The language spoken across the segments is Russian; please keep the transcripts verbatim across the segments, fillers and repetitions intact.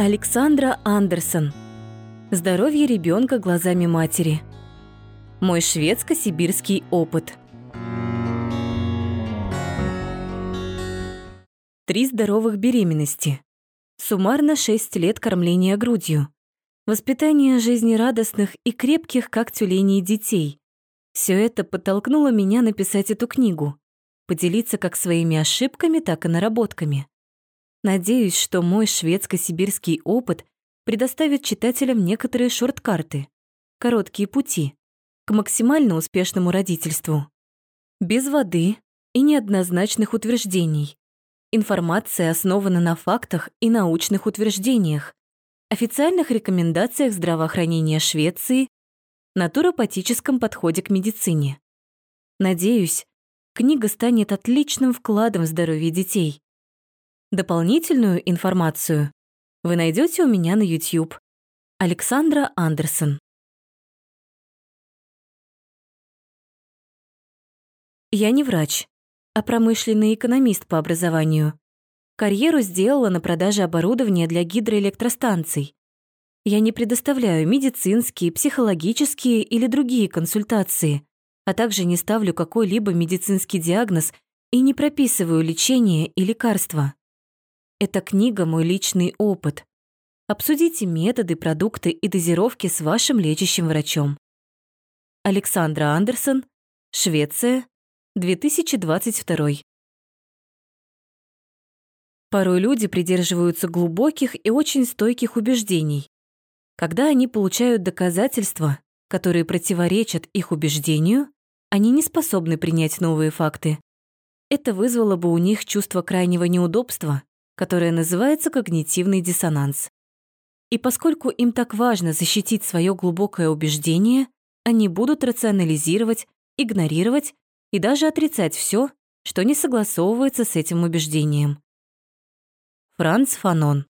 Александра Андерсон. Здоровье ребенка глазами матери. Мой шведско-сибирский опыт. Три здоровых беременности. Суммарно шесть лет кормления грудью. Воспитание жизнерадостных и крепких, как тюленей, детей. Все это подтолкнуло меня написать эту книгу, поделиться как своими ошибками, так и наработками. Надеюсь, что мой шведско-сибирский опыт предоставит читателям некоторые шорткарты, короткие пути к максимально успешному родительству. Без воды и неоднозначных утверждений. Информация основана на фактах и научных утверждениях, официальных рекомендациях здравоохранения Швеции, натуропатическом подходе к медицине. Надеюсь, книга станет отличным вкладом в здоровье детей. Дополнительную информацию вы найдете у меня на YouTube. Александра Андерсон. Я не врач, а промышленный экономист по образованию. Карьеру сделала на продаже оборудования для гидроэлектростанций. Я не предоставляю медицинские, психологические или другие консультации, а также не ставлю какой-либо медицинский диагноз и не прописываю лечение и лекарства. Эта книга – мой личный опыт. Обсудите методы, продукты и дозировки с вашим лечащим врачом. Александра Андерсон, Швеция, две тысячи двадцать второй. Порой люди придерживаются глубоких и очень стойких убеждений. Когда они получают доказательства, которые противоречат их убеждению, они не способны принять новые факты. Это вызвало бы у них чувство крайнего неудобства, которое называется когнитивный диссонанс. И поскольку им так важно защитить свое глубокое убеждение, они будут рационализировать, игнорировать и даже отрицать все, что не согласовывается с этим убеждением. Франц Фанон.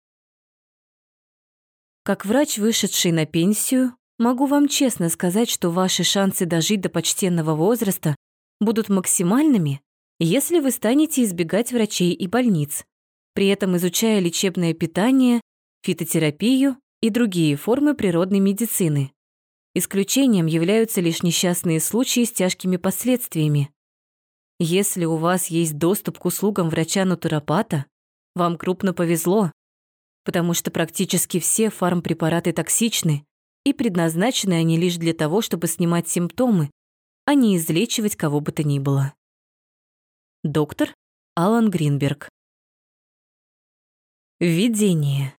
Как врач, вышедший на пенсию, могу вам честно сказать, что ваши шансы дожить до почтенного возраста будут максимальными, если вы станете избегать врачей и больниц, при этом изучая лечебное питание, фитотерапию и другие формы природной медицины. Исключением являются лишь несчастные случаи с тяжкими последствиями. Если у вас есть доступ к услугам врача-натуропата, вам крупно повезло, потому что практически все фармпрепараты токсичны, и предназначены они лишь для того, чтобы снимать симптомы, а не излечивать кого бы то ни было. Доктор Алан Гринберг. Введение.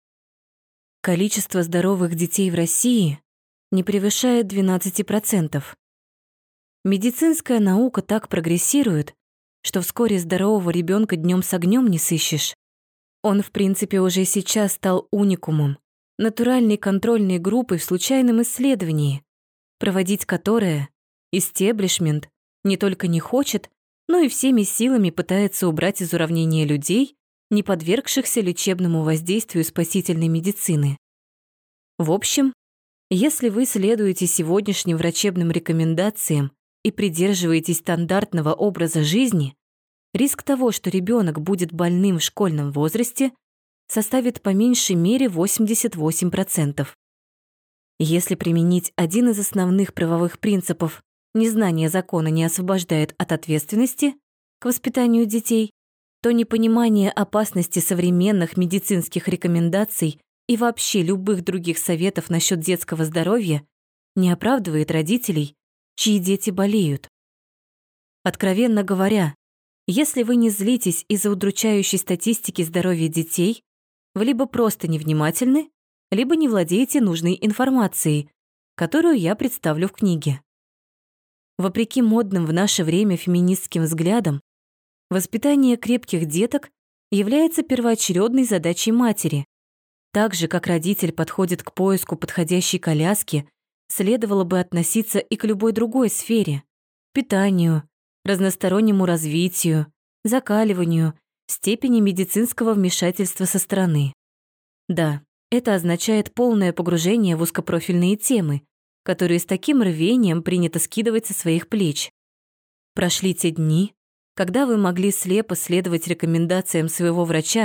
Количество здоровых детей в России не превышает двенадцати процентов. Медицинская наука так прогрессирует, что вскоре здорового ребенка днем с огнем не сыщешь. Он, в принципе, уже сейчас стал уникумом, натуральной контрольной группой в случайном исследовании, проводить которое истеблишмент не только не хочет, но и всеми силами пытается убрать из уравнения людей, не подвергшихся лечебному воздействию спасительной медицины. В общем, если вы следуете сегодняшним врачебным рекомендациям и придерживаетесь стандартного образа жизни, риск того, что ребенок будет больным в школьном возрасте, составит по меньшей мере восемьдесят восемь процентов. Если применить один из основных правовых принципов «незнание закона не освобождает от ответственности» к воспитанию детей, то непонимание опасности современных медицинских рекомендаций и вообще любых других советов насчет детского здоровья не оправдывает родителей, чьи дети болеют. Откровенно говоря, если вы не злитесь из-за удручающей статистики здоровья детей, вы либо просто невнимательны, либо не владеете нужной информацией, которую я представлю в книге. Вопреки модным в наше время феминистским взглядам, воспитание крепких деток является первоочередной задачей матери. Так же, как родитель подходит к поиску подходящей коляски, следовало бы относиться и к любой другой сфере – питанию, разностороннему развитию, закаливанию, степени медицинского вмешательства со стороны. Да, это означает полное погружение в узкопрофильные темы, которые с таким рвением принято скидывать со своих плеч. Прошли те дни, когда вы могли слепо следовать рекомендациям своего врача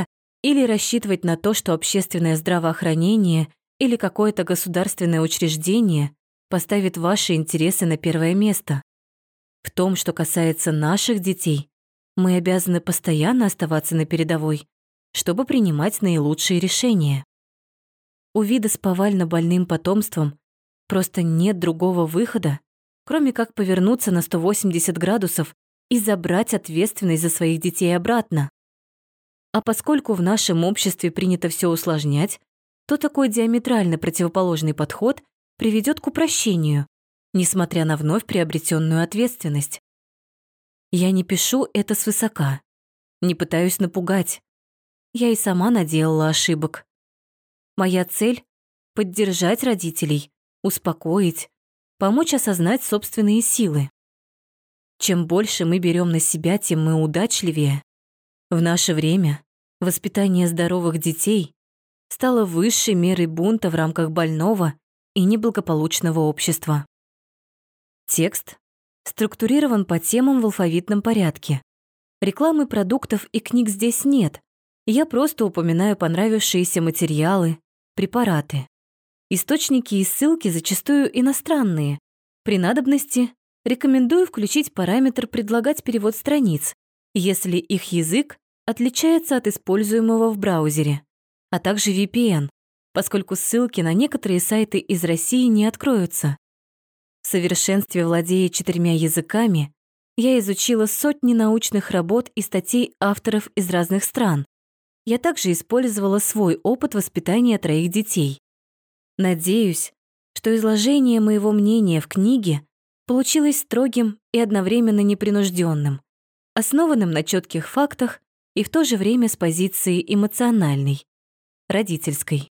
или рассчитывать на то, что общественное здравоохранение или какое-то государственное учреждение поставит ваши интересы на первое место. В том, что касается наших детей, мы обязаны постоянно оставаться на передовой, чтобы принимать наилучшие решения. У вида с повально больным потомством просто нет другого выхода, кроме как повернуться на сто восемьдесят градусов и забрать ответственность за своих детей обратно. А поскольку в нашем обществе принято все усложнять, то такой диаметрально противоположный подход приведет к упрощению, несмотря на вновь приобретенную ответственность. Я не пишу это свысока, не пытаюсь напугать. Я и сама наделала ошибок. Моя цель — поддержать родителей, успокоить, помочь осознать собственные силы. Чем больше мы берем на себя, тем мы удачливее. В наше время воспитание здоровых детей стало высшей мерой бунта в рамках больного и неблагополучного общества. Текст структурирован по темам в алфавитном порядке. Рекламы продуктов и книг здесь нет. Я просто упоминаю понравившиеся материалы, препараты. Источники и ссылки зачастую иностранные. При надобности рекомендую включить параметр «Предлагать перевод страниц», если их язык отличается от используемого в браузере, а также ви пи эн, поскольку ссылки на некоторые сайты из России не откроются. В совершенстве владея четырьмя языками, я изучила сотни научных работ и статей авторов из разных стран. Я также использовала свой опыт воспитания троих детей. Надеюсь, что изложение моего мнения в книге получилось строгим и одновременно непринужденным, основанным на четких фактах и в то же время с позиции эмоциональной, родительской.